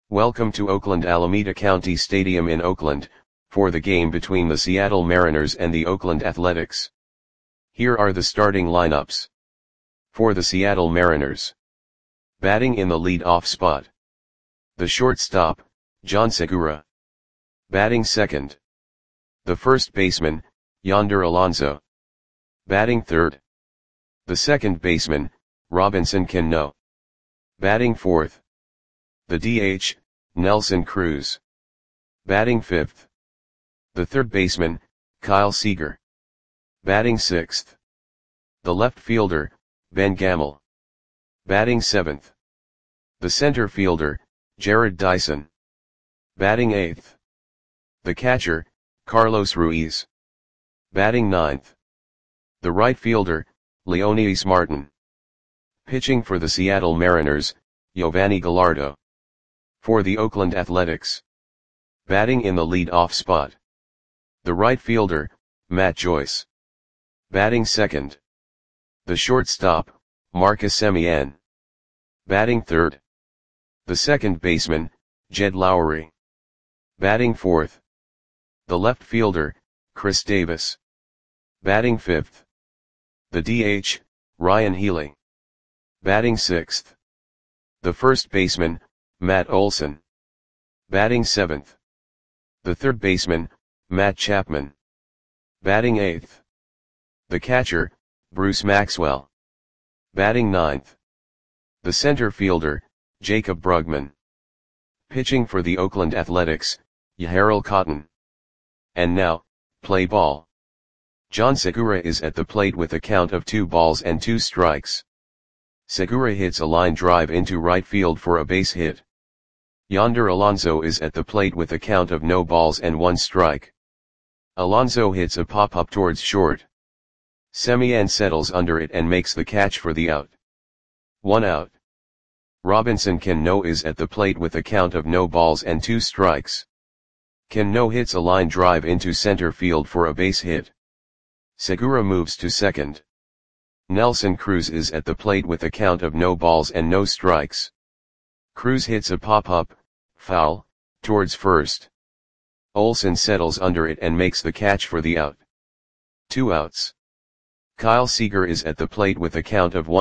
Welcome to Oakland Alameda County Stadium in Oakland, for the game between the Seattle Mariners and the Oakland Athletics. Here are the starting lineups. For the Seattle Mariners. Batting in the lead-off spot. The shortstop, John Segura. Batting second. The first baseman, Yonder Alonso. Batting third. The second baseman, Robinson Cano. Batting fourth. The DH, Nelson Cruz. Batting fifth. The third baseman, Kyle Seager. Batting sixth. The left fielder, Ben Gamel. Batting seventh. The center fielder, Jarrod Dyson. Batting eighth. The catcher, Carlos Ruiz. Batting ninth. The right fielder, Leonys Martin. Pitching for the Seattle Mariners, Yovani Gallardo. For the Oakland Athletics. Batting in the lead-off spot. The right fielder, Matt Joyce. Batting second. The shortstop, Marcus Semien. Batting third. The second baseman, Jed Lowrie. Batting fourth. The left fielder, Chris Davis. Batting fifth. The DH, Ryan Healy. Batting sixth. The first baseman, Matt Olson. Batting seventh. The third baseman, Matt Chapman. Batting eighth. The catcher, Bruce Maxwell. Batting ninth. The center fielder, Jacob Brugman. Pitching for the Oakland Athletics, Yahirel Cotton. And now, play ball. John Segura is at the plate with a count of 2-2. Segura hits a line drive into right field for a base hit. Yonder Alonso is at the plate with a count of 0-1. Alonso hits a pop-up towards short. Semien settles under it and makes the catch for the out. 1 out. Robinson Cano is at the plate with a count of 0-2. Cano hits a line drive into center field for a base hit. Segura moves to second. Nelson Cruz is at the plate with a count of 0-0. Cruz hits a pop-up, foul, towards first. Olson settles under it and makes the catch for the out. 2 outs. Kyle Seager is at the plate with a count of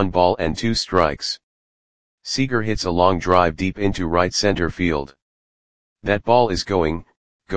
1-2. Seager hits a long drive deep into right center field. That ball is gone.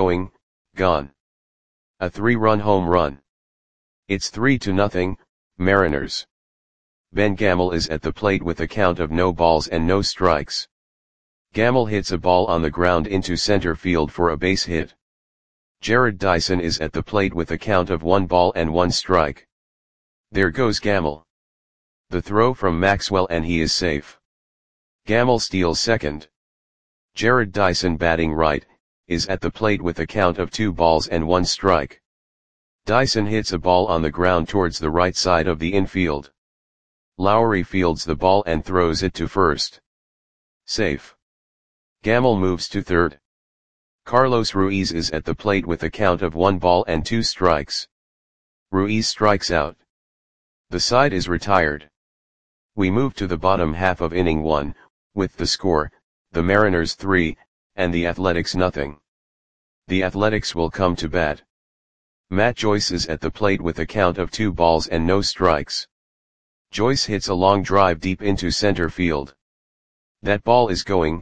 A 3-run home run. It's 3-0, Mariners. Ben Gamel is at the plate with a count of 0-0. Gamel hits a ball on the ground into center field for a base hit. Jarrod Dyson is at the plate with a count of 1-1. There goes Gamel. The throw from Maxwell and he is safe. Gamel steals second. Jarrod Dyson, batting right, is at the plate with a count of 2-1. Dyson hits a ball on the ground towards the right side of the infield. Lowrie fields the ball and throws it to first. Safe. Gamel moves to third. Carlos Ruiz is at the plate with a count of 1-2. Ruiz strikes out. The side is retired. We move to the bottom half of inning 1, with the score, the Mariners 3, and the Athletics 0. The Athletics will come to bat. Matt Joyce is at the plate with a count of 2-0. Joyce hits a long drive deep into center field. That ball is gone.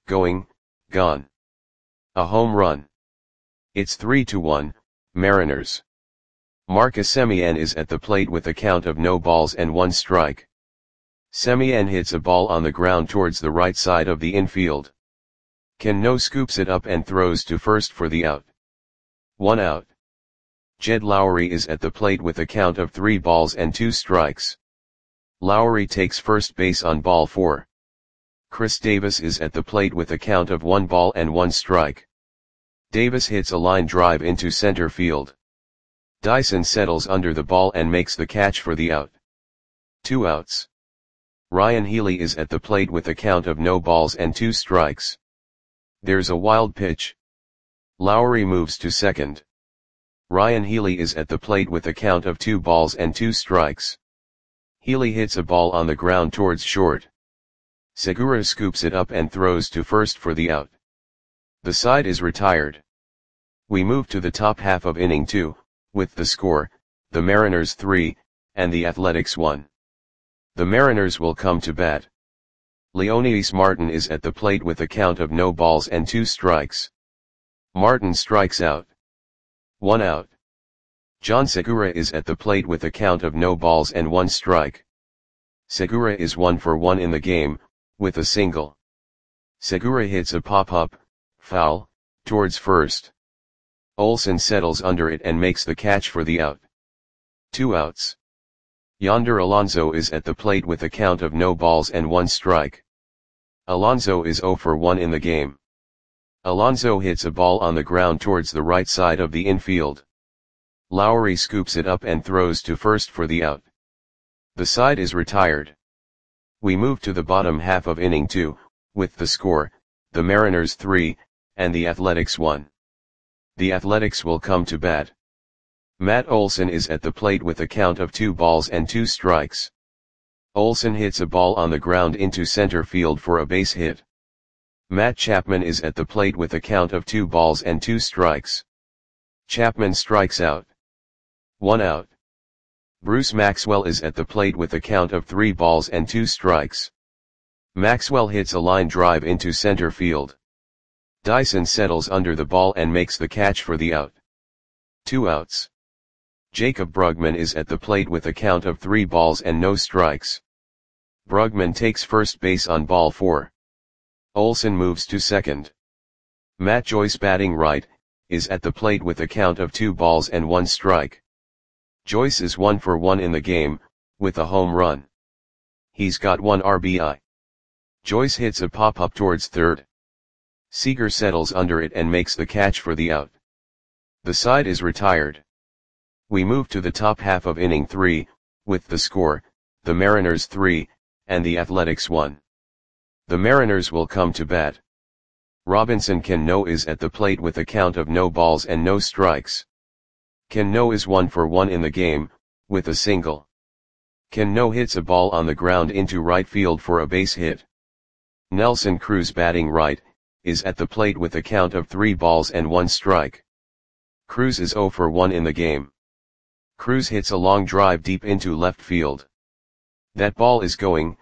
A home run. It's 3-1, Mariners. Marcus Semien is at the plate with a count of 0-1. Semien hits a ball on the ground towards the right side of the infield. Cano scoops it up and throws to first for the out. 1 out. Jed Lowrie is at the plate with a count of 3-2. Lowrie takes first base on ball 4. Chris Davis is at the plate with a count of 1-1. Davis hits a line drive into center field. Dyson settles under the ball and makes the catch for the out. 2 outs. Ryan Healy is at the plate with a count of 0-2. There's a wild pitch. Lowrie moves to second. Ryan Healy is at the plate with a count of 2-2. Healy hits a ball on the ground towards short. Segura scoops it up and throws to first for the out. The side is retired. We move to the top half of inning 2, with the score, the Mariners 3, and the Athletics 1. The Mariners will come to bat. Leonidas Martin is at the plate with a count of no balls and 2 strikes. Martin strikes out. 1 out. John Segura is at the plate with a count of no balls and 1 strike. Segura is 1 for 1 in the game, with a single. Segura hits a pop-up, foul, towards first. Olson settles under it and makes the catch for the out. 2 outs. Yonder Alonso is at the plate with a count of no balls and 1 strike. Alonso is 0 for 1 in the game. Alonso hits a ball on the ground towards the right side of the infield. Lowry scoops it up and throws to first for the out. The side is retired. We move to the bottom half of inning 2, with the score, the Mariners 3, and the Athletics 1. The Athletics will come to bat. Matt Olson is at the plate with a count of 2 balls and 2 strikes. Olson hits a ball on the ground into center field for a base hit. Matt Chapman is at the plate with a count of 2 balls and 2 strikes. Chapman strikes out. 1 out. Bruce Maxwell is at the plate with a count of 3 balls and 2 strikes. Maxwell hits a line drive into center field. Dyson settles under the ball and makes the catch for the out. 2 outs. Jacob Brugman is at the plate with a count of 3 balls and no strikes. Brugman takes first base on ball 4. Olson moves to second. Matt Joyce, batting right, is at the plate with a count of 2 balls and 1 strike. Joyce is 1 for 1 in the game, with a home run. He's got 1 RBI. Joyce hits a pop-up towards third. Seager settles under it and makes the catch for the out. The side is retired. We move to the top half of inning 3, with the score, the Mariners 3, and the Athletics 1. The Mariners will come to bat. Robinson Cano is at the plate with a count of no balls and no strikes. Cano is 1 for 1 in the game, with a single. Cano hits a ball on the ground into right field for a base hit. Nelson Cruz, batting right, is at the plate with a count of 3 balls and 1 strike. Cruz is 0 for 1 in the game. Cruz hits a long drive deep into left field. That ball is gone.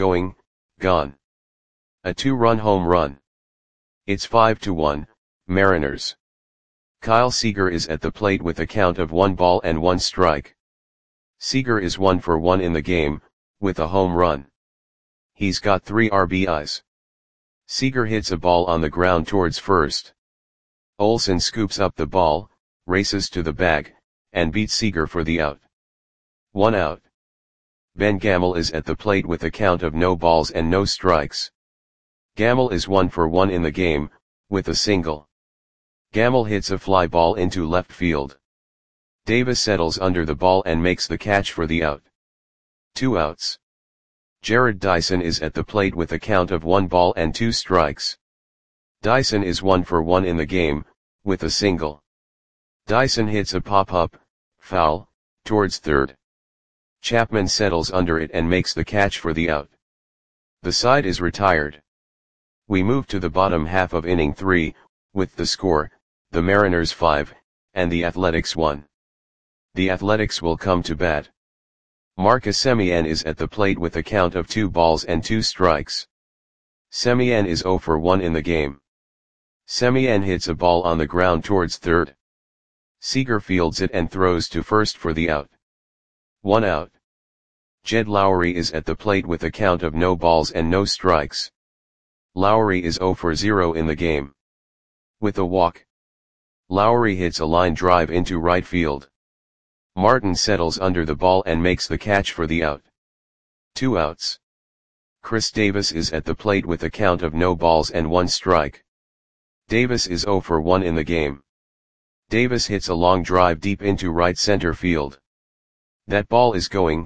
A 2-run home run. It's 5-1, Mariners. Kyle Seager is at the plate with a count of 1 ball and 1 strike. Seager is 1 for 1 in the game, with a home run. He's got 3 RBIs. Seager hits a ball on the ground towards first. Olson scoops up the ball, races to the bag, and beats Seager for the out. 1 out. Ben Gamel is at the plate with a count of no balls and no strikes. Gamel is 1 for 1 in the game, with a single. Gamel hits a fly ball into left field. Davis settles under the ball and makes the catch for the out. 2 outs. Jared Dyson is at the plate with a count of 1 ball and 2 strikes. Dyson is 1 for 1 in the game, with a single. Dyson hits a pop-up, foul, towards third. Chapman settles under it and makes the catch for the out. The side is retired. We move to the bottom half of inning 3, with the score, the Mariners 5, and the Athletics 1. The Athletics will come to bat. Marcus Semien is at the plate with a count of 2 balls and 2 strikes. Semien is 0 for 1 in the game. Semien hits a ball on the ground towards third. Seager fields it and throws to first for the out. 1 out. Jed Lowry is at the plate with a count of no balls and no strikes. Lowry is 0 for 0 in the game. With a walk. Lowry hits a line drive into right field. Martin settles under the ball and makes the catch for the out. 2 outs. Chris Davis is at the plate with a count of no balls and 1 strike. Davis is 0 for 1 in the game. Davis hits a long drive deep into right center field. That ball is gone.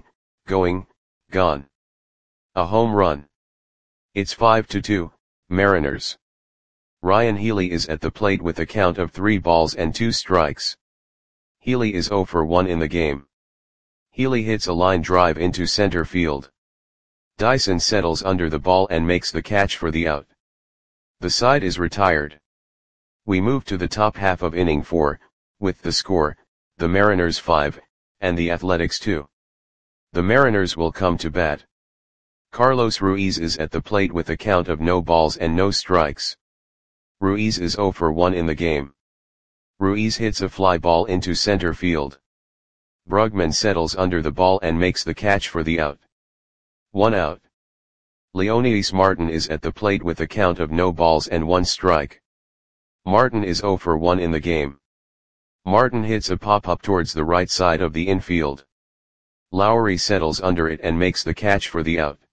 A home run. It's 5-2, Mariners. Ryan Healy is at the plate with a count of 3 balls and 2 strikes. Healy is 0 for 1 in the game. Healy hits a line drive into center field. Dyson settles under the ball and makes the catch for the out. The side is retired. We move to the top half of inning 4, with the score, the Mariners 5, and the Athletics 2. The Mariners will come to bat. Carlos Ruiz is at the plate with a count of no balls and no strikes. Ruiz is 0 for 1 in the game. Ruiz hits a fly ball into center field. Brugman settles under the ball and makes the catch for the out. 1 out. Leonidas Martin is at the plate with a count of no balls and 1 strike. Martin is 0 for 1 in the game. Martin hits a pop-up towards the right side of the infield. Lowry settles under it and makes the catch for the out.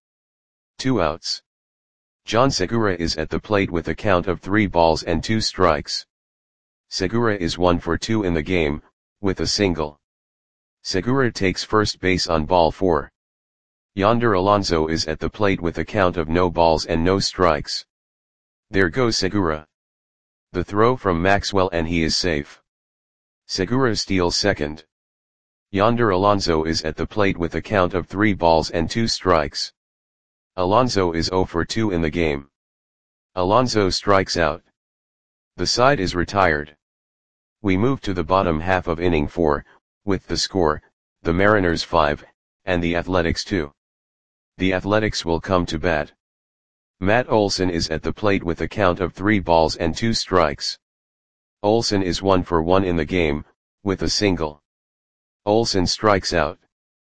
2 outs. John Segura is at the plate with a count of 3 balls and 2 strikes. Segura is 1 for 2 in the game, with a single. Segura takes first base on ball 4. Yonder Alonso is at the plate with a count of no balls and no strikes. There goes Segura. The throw from Maxwell and he is safe. Segura steals second. Yonder Alonso is at the plate with a count of 3 balls and 2 strikes. Alonso is 0 for 2 in the game. Alonso strikes out. The side is retired. We move to the bottom half of inning 4, with the score, the Mariners 5, and the Athletics 2. The Athletics will come to bat. Matt Olson is at the plate with a count of 3 balls and 2 strikes. Olson is 1 for 1 in the game, with a single. Olson strikes out.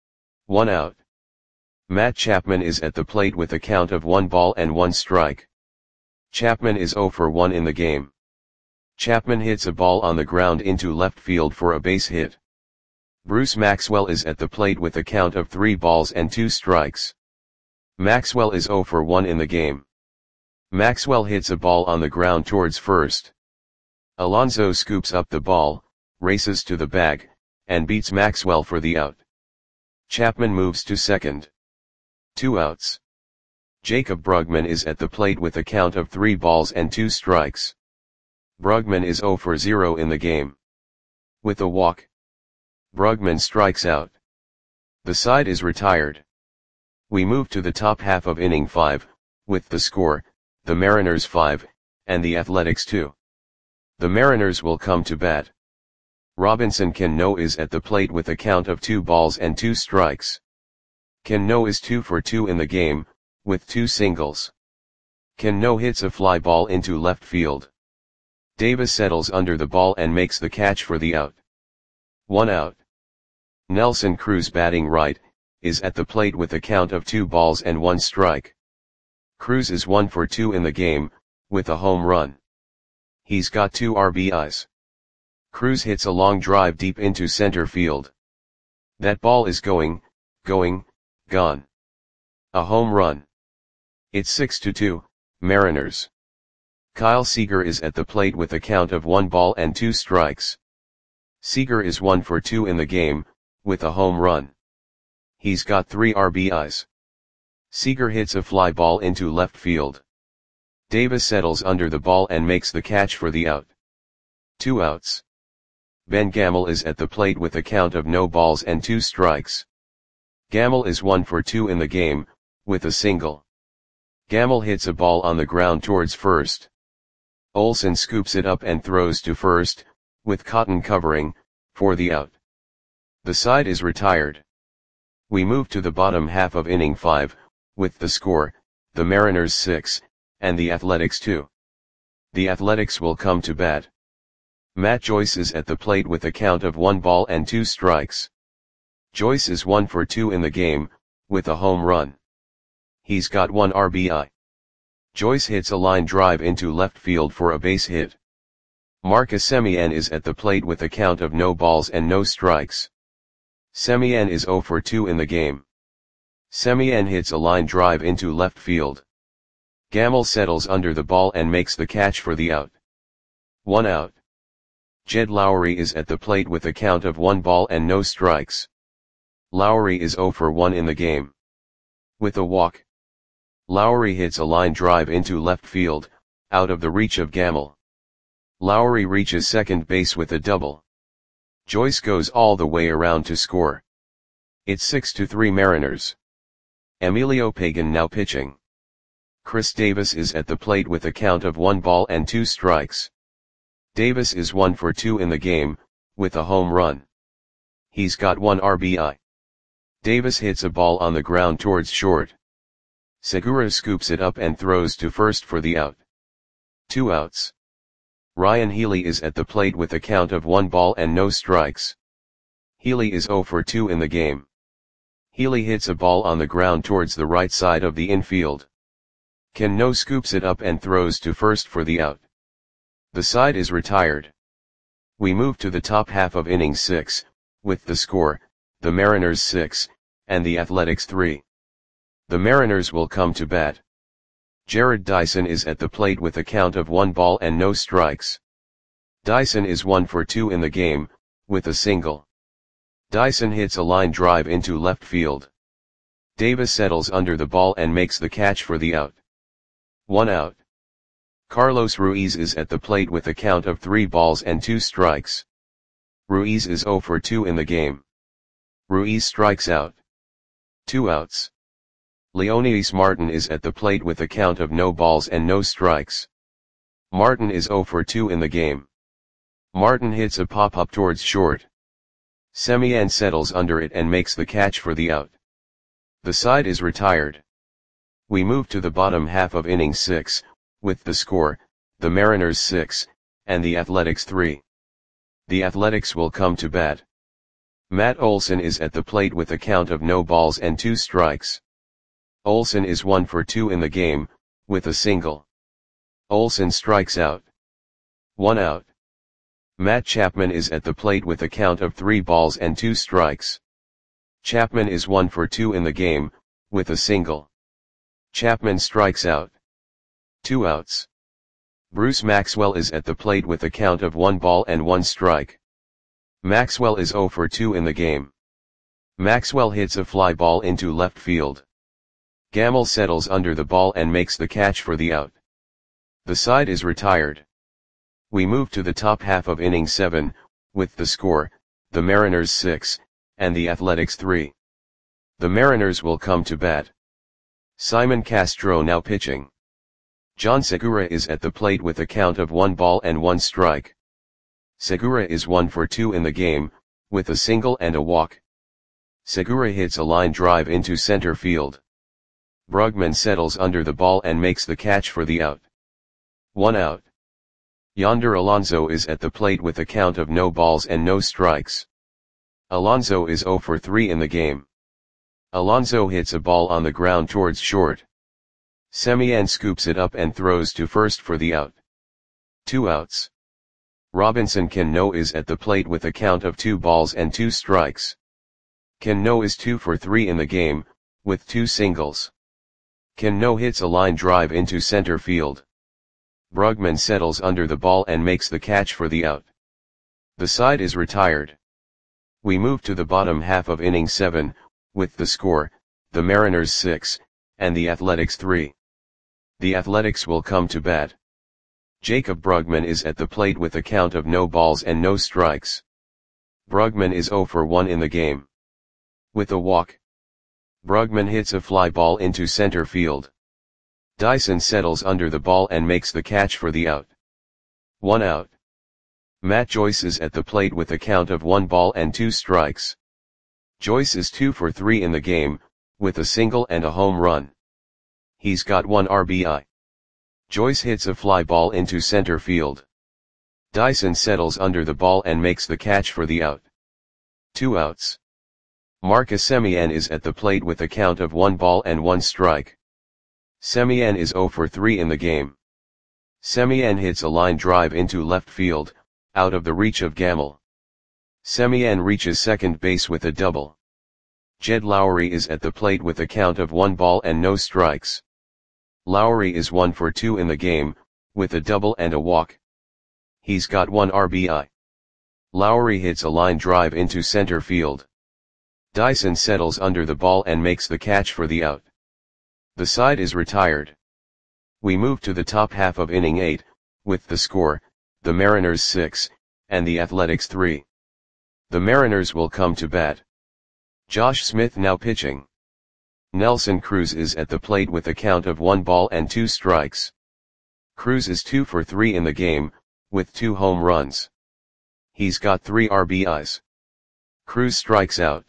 1 out. Matt Chapman is at the plate with a count of 1 ball and 1 strike. Chapman is 0 for 1 in the game. Chapman hits a ball on the ground into left field for a base hit. Bruce Maxwell is at the plate with a count of 3 balls and 2 strikes. Maxwell is 0 for 1 in the game. Maxwell hits a ball on the ground towards first. Alonso scoops up the ball, races to the bag, and beats Maxwell for the out. Chapman moves to second. 2 outs. Jacob Brugman is at the plate with a count of 3 balls and 2 strikes. Brugman is 0 for 0 in the game. With a walk, Brugman strikes out. The side is retired. We move to the top half of inning 5, with the score, the Mariners 5, and the Athletics 2. The Mariners will come to bat. Robinson Cano is at the plate with a count of 2 balls and 2 strikes. Cano is 2 for 2 in the game, with 2 singles. Cano hits a fly ball into left field. Davis settles under the ball and makes the catch for the out. 1 out. Nelson Cruz, batting right, is at the plate with a count of 2 balls and 1 strike. Cruz is 1 for 2 in the game, with a home run. He's got 2 RBIs. Cruz hits a long drive deep into center field. That ball is gone. A home run. It's 6-2, Mariners. Kyle Seager is at the plate with a count of 1 ball and 2 strikes. Seager is 1 for 2 in the game, with a home run. He's got 3 RBIs. Seager hits a fly ball into left field. Davis settles under the ball and makes the catch for the out. 2 outs. Ben Gamel is at the plate with a count of no balls and 2 strikes. Gamel is 1 for 2 in the game, with a single. Gamel hits a ball on the ground towards first. Olson scoops it up and throws to first, with Cotton covering, for the out. The side is retired. We move to the bottom half of inning 5, with the score, the Mariners 6, and the Athletics 2. The Athletics will come to bat. Matt Joyce is at the plate with a count of 1 ball and 2 strikes. Joyce is 1 for 2 in the game, with a home run. He's got 1 RBI. Joyce hits a line drive into left field for a base hit. Marcus Semien is at the plate with a count of no balls and no strikes. Semien is 0 for 2 in the game. Semien hits a line drive into left field. Gamel settles under the ball and makes the catch for the out. 1 out. Jed Lowry is at the plate with a count of 1 ball and no strikes. Lowry is 0 for 1 in the game. With a walk, Lowry hits a line drive into left field, out of the reach of Gamel. Lowry reaches second base with a double. Joyce goes all the way around to score. It's 6-3 Mariners. Emilio Pagan now pitching. Chris Davis is at the plate with a count of 1 ball and 2 strikes. Davis is 1 for 2 in the game, with a home run. He's got 1 RBI. Davis hits a ball on the ground towards short. Segura scoops it up and throws to first for the out. 2 outs. Ryan Healy is at the plate with a count of 1 ball and no strikes. Healy is 0 for 2 in the game. Healy hits a ball on the ground towards the right side of the infield. Cano scoops it up and throws to first for the out. The side is retired. We move to the top half of inning 6, with the score, the Mariners 6, and the Athletics 3. The Mariners will come to bat. Jared Dyson is at the plate with a count of 1 ball and no strikes. Dyson is 1 for 2 in the game, with a single. Dyson hits a line drive into left field. Davis settles under the ball and makes the catch for the out. 1 out. Carlos Ruiz is at the plate with a count of 3 balls and 2 strikes. Ruiz is 0 for 2 in the game. Ruiz strikes out. 2 outs. Leonidas Martin is at the plate with a count of no balls and no strikes. Martin is 0 for 2 in the game. Martin hits a pop-up towards short. Semien settles under it and makes the catch for the out. The side is retired. We move to the bottom half of inning 6, with the score, the Mariners 6, and the Athletics 3. The Athletics will come to bat. Matt Olson is at the plate with a count of no balls and 2 strikes. Olson is 1 for 2 in the game, with a single. Olson strikes out. 1 out. Matt Chapman is at the plate with a count of 3 balls and 2 strikes. Chapman is 1 for 2 in the game, with a single. Chapman strikes out. 2 outs. Bruce Maxwell is at the plate with a count of 1 ball and 1 strike. Maxwell is 0 for 2 in the game. Maxwell hits a fly ball into left field. Gamble settles under the ball and makes the catch for the out. The side is retired. We move to the top half of inning 7, with the score, the Mariners 6, and the Athletics 3. The Mariners will come to bat. Simon Castro now pitching. John Segura is at the plate with a count of 1 ball and 1 strike. Segura is 1 for 2 in the game, with a single and a walk. Segura hits a line drive into center field. Brugman settles under the ball and makes the catch for the out. 1 out. Yonder Alonso is at the plate with a count of no balls and no strikes. Alonso is 0 for 3 in the game. Alonso hits a ball on the ground towards short. Semien scoops it up and throws to first for the out. 2 outs. Robinson Cano is at the plate with a count of 2 balls and 2 strikes. Cano is 2 for 3 in the game, with 2 singles. Cano hits a line drive into center field. Brugman settles under the ball and makes the catch for the out. The side is retired. We move to the bottom half of inning 7, with the score, the Mariners 6, and the Athletics 3. The Athletics will come to bat. Jacob Brugman is at the plate with a count of no balls and no strikes. Brugman is 0 for 1 in the game. With a walk. Brugman hits a fly ball into center field. Dyson settles under the ball and makes the catch for the out. 1 out. Matt Joyce is at the plate with a count of 1 ball and 2 strikes. Joyce is 2 for 3 in the game, with a single and a home run. He's got 1 RBI. Joyce hits a fly ball into center field. Dyson settles under the ball and makes the catch for the out. 2 outs. Marcus Semien is at the plate with a count of 1 ball and 1 strike. Semien is 0 for 3 in the game. Semien hits a line drive into left field, out of the reach of Gamble. Semien reaches second base with a double. Jed Lowry is at the plate with a count of 1 ball and no strikes. Lowry is 1 for 2 in the game, with a double and a walk. He's got 1 RBI. Lowry hits a line drive into center field. Dyson settles under the ball and makes the catch for the out. The side is retired. We move to the top half of inning 8, with the score, the Mariners 6, and the Athletics 3. The Mariners will come to bat. Josh Smith now pitching. Nelson Cruz is at the plate with a count of 1 ball and 2 strikes. Cruz is 2 for 3 in the game, with 2 home runs. He's got 3 RBIs. Cruz strikes out.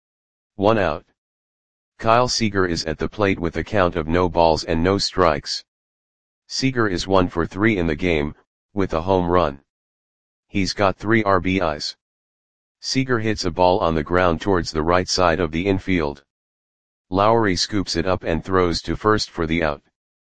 1 out. Kyle Seager is at the plate with a count of no balls and no strikes. Seager is 1 for 3 in the game, with a home run. He's got 3 RBIs. Seager hits a ball on the ground towards the right side of the infield. Lowry scoops it up and throws to first for the out.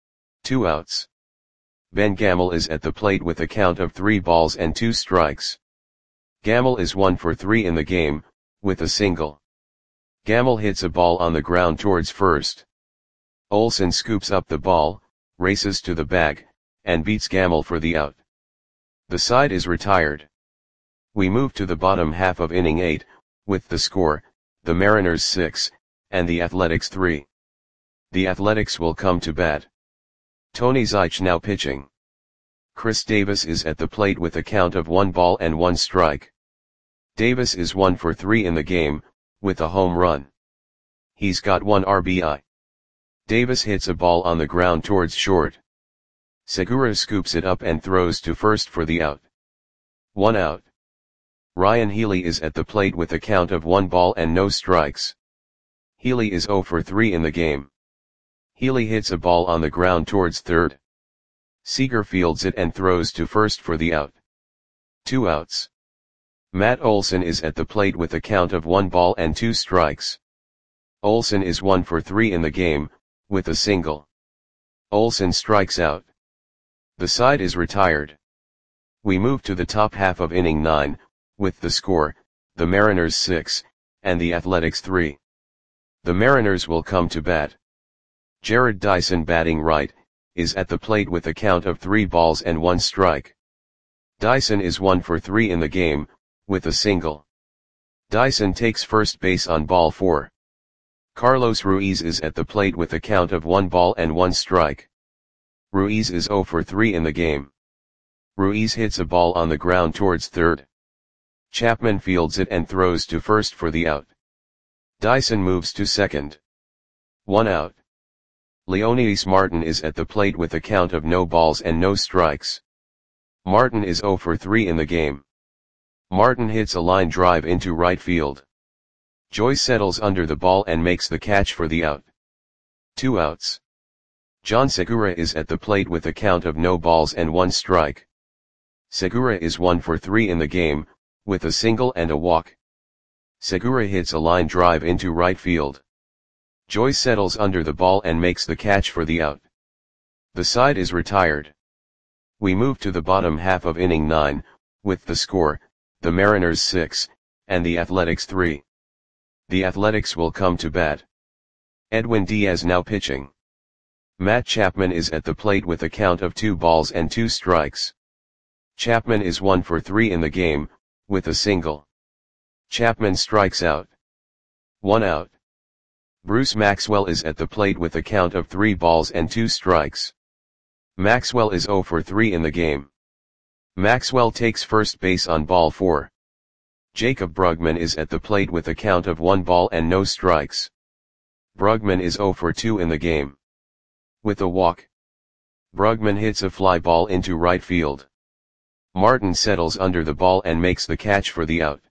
2 outs. Ben Gamel is at the plate with a count of 3 balls and 2 strikes. Gamel is 1 for 3 in the game, with a single. Gamel hits a ball on the ground towards first. Olsen scoops up the ball, races to the bag, and beats Gamel for the out. The side is retired. We move to the bottom half of inning 8, with the score, the Mariners 6, and the Athletics 3. The Athletics will come to bat. Tony Zych now pitching. Chris Davis is at the plate with a count of 1 ball and 1 strike. Davis is 1 for 3 in the game, with a home run. He's got 1 RBI. Davis hits a ball on the ground towards short. Segura scoops it up and throws to first for the out. 1 out. Ryan Healy is at the plate with a count of 1 ball and no strikes. Healy is 0 for 3 in the game. Healy hits a ball on the ground towards third. Seager fields it and throws to first for the out. 2 outs. Matt Olson is at the plate with a count of 1 ball and 2 strikes. Olson is 1 for 3 in the game, with a single. Olson strikes out. The side is retired. We move to the top half of inning 9, with the score, the Mariners 6, and the Athletics 3. The Mariners will come to bat. Jared Dyson, batting right, is at the plate with a count of 3 balls and 1 strike. Dyson is 1 for 3 in the game, with a single. Dyson takes first base on ball 4. Carlos Ruiz is at the plate with a count of 1 ball and 1 strike. Ruiz is 0 for 3 in the game. Ruiz hits a ball on the ground towards third. Chapman fields it and throws to first for the out. Dyson moves to second. 1 out. Leonidas Martin is at the plate with a count of no balls and no strikes. Martin is 0 for 3 in the game. Martin hits a line drive into right field. Joyce settles under the ball and makes the catch for the out. 2 outs. John Segura is at the plate with a count of no balls and 1 strike. Segura is 1 for 3 in the game, with a single and a walk. Segura hits a line drive into right field. Joyce settles under the ball and makes the catch for the out. The side is retired. We move to the bottom half of inning 9, with the score, the Mariners 6, and the Athletics 3. The Athletics will come to bat. Edwin Diaz now pitching. Matt Chapman is at the plate with a count of 2 balls and 2 strikes. Chapman is 1 for 3 in the game, with a single. Chapman strikes out. 1 out. Bruce Maxwell is at the plate with a count of 3 balls and 2 strikes. Maxwell is 0 for 3 in the game. Maxwell takes first base on ball 4. Jacob Brugman is at the plate with a count of 1 ball and no strikes. Brugman is 0 for 2 in the game. With a walk. Brugman hits a fly ball into right field. Martin settles under the ball and makes the catch for the out.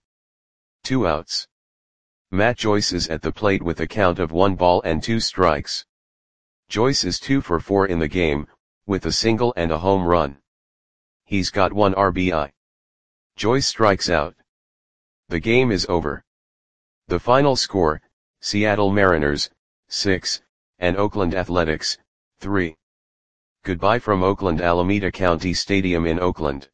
2 outs. Matt Joyce is at the plate with a count of 1 ball and 2 strikes. Joyce is 2 for 4 in the game, with a single and a home run. He's got 1 RBI. Joyce strikes out. The game is over. The final score, Seattle Mariners, 6, and Oakland Athletics, 3. Goodbye from Oakland Alameda County Stadium in Oakland.